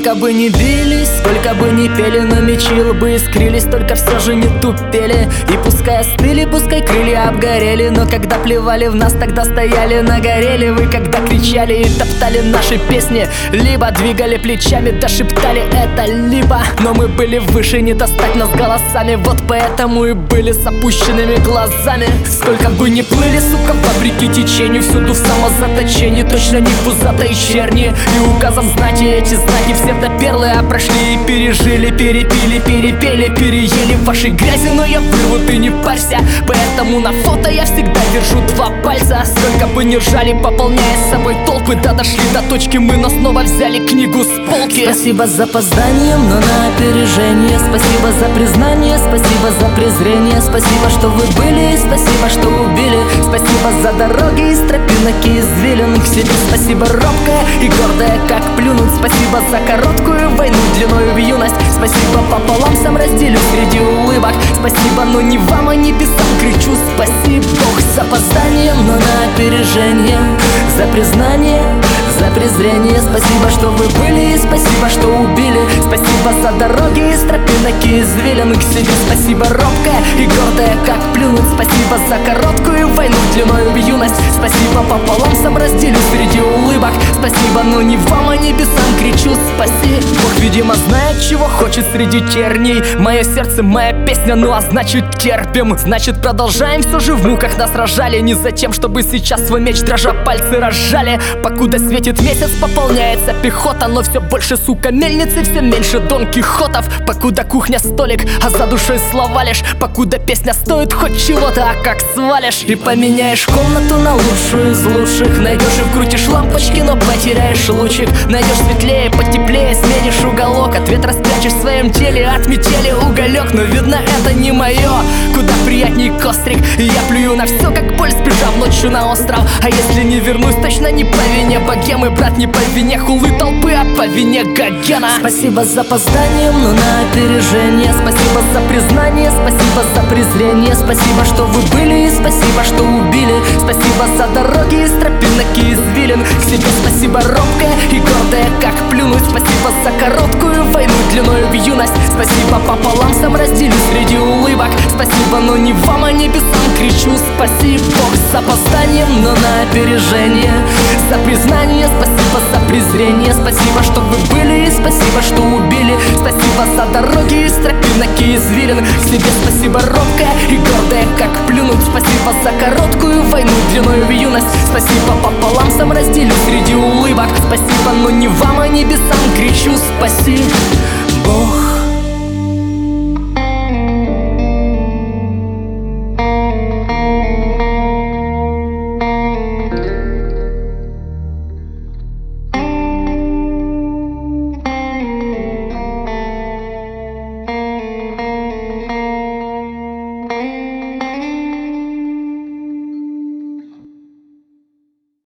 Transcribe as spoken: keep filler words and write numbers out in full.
Сколько бы ни бились, сколько бы ни пели, но мечи лбы искрились, только все же не тупели. И пускай остыли, пускай крылья обгорели, но когда плевали в нас, тогда стояли на горели. Вы когда кричали и топтали наши песни, либо двигали плечами, да шептали это либо. Но мы были выше, не достать нас голосами, вот поэтому и были с опущенными глазами. Сколько бы ни плыли, сука, вопреки течению, всюду в самозаточении, точно не пузатой черни. И указом знати эти знаки псевдоперлы, а прошли и пережили, перепили, перепели, переели вашей грязи. Но я вырву, ты не парься, поэтому на фото я всегда держу два пальца. Сколько бы ни ржали, пополняя с собой толпы, да дошли до точки мы, но снова взяли книгу с полки. Спасибо за опозданием, но на опережение. Спасибо за признание, спасибо за презрение. Спасибо, что вы были, спасибо, что убили. Спасибо за дороги из тропинок и извилин к себе. Спасибо робкая и гордая, как плюнуть. Спасибо за короткую войну длиною в юность. Спасибо пополам, сам разделю среди улыбок. Спасибо, но не вам, а небесам кричу спасибо. Бог с опозданием, но на опережение. За признание, за презрение. Спасибо, что вы были, и спасибо, что убили. Спасибо за дороги из тропинок и извилин к себе. Спасибо робкая и гордая, как плюнуть. Спасибо за короткую войну длиною в юность. Спасибо пополам, сам разделю среди улыбок. Спасибо, но не вам, а небесам кричу спасибо. Бог, видимо, знает, чего хочет среди терней. Мое сердце, моя песня, ну а значит терпим. Значит продолжаем, все же в муках нас рожали. Не за тем, чтобы сейчас свой меч дрожа пальцы разжали. Покуда светит месяц, пополняется пехота, но все больше, сука, мельницы, все меньше Дон Кихотов. Покуда кухня столик, а за душой слова лишь. Покуда песня стоит хоть чего-то, а как свалишь и поменяешь комнату на лучшую из лучших. Найдешь и вкрутишь лампочки, но потеряешь лучик. Найдешь светлее, потеплее, сменишь уголок. Ответ распрячешь в своем теле, от метели уголек. Но видно, это не мое, куда приятней кострик. И я плюю на все, как боль, сбежав ночью на остров. А если не вернусь, точно не по вине богемы, брат, не по вине хулы толпы, а по вине Гогена. Спасибо за опозданием, но на опережение. Спасибо за признание, спасибо за презрение. Спасибо, что вы были, и спасибо, что убили. Спасибо за дороги из тропинок и извилин к себе. Спасибо робкая и гордая, как плюнуть. Спасибо за короткую войну длиною в юность. Спасибо пополам, сам разделю среди улыбок. Спасибо, но не вам, а небесам кричу спасибо. Бог с опозданием, но на опережение. За признание, спасибо за презрение. Спасибо, что вы были, и спасибо, что убили. Спасибо за дороги из тропинок и извилин к себе. Спасибо робкая и гордая, как плюнуть. Спасибо за короткую войну длиною в юность. Спасибо пополам, сам разделю среди улыбок. Спасибо, но не вам, а небесам кричу спасибо.